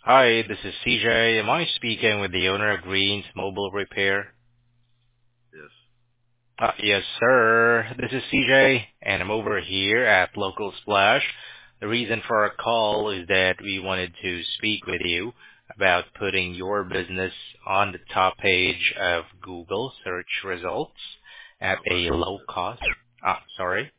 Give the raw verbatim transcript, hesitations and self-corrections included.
Hi, this is C J. Am I speaking with the owner of Green's Mobile Repair? Yes. Uh, yes, sir. This is C J, and I'm over here at Local Splash. The reason for our call is that we wanted to speak with you about putting your business on the top page of Google search results at Nobody a wants low it. cost. Ah, sorry.